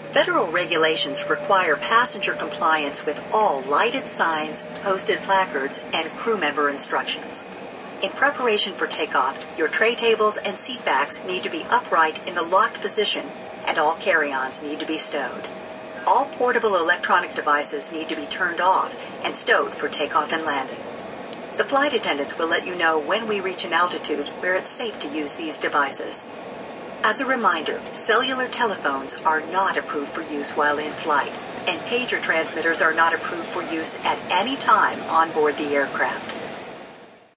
Federal regulations require passenger compliance with all lighted signs, posted placards, and crew member instructions. In preparation for takeoff, your tray tables and seat backs need to be upright in the locked position, and all carry-ons need to be stowed. All portable electronic devices need to be turned off and stowed for takeoff and landing. The flight attendants will let you know when we reach an altitude where it's safe to use these devices. As a reminder, cellular telephones are not approved for use while in flight, and pager transmitters are not approved for use at any time on board the aircraft.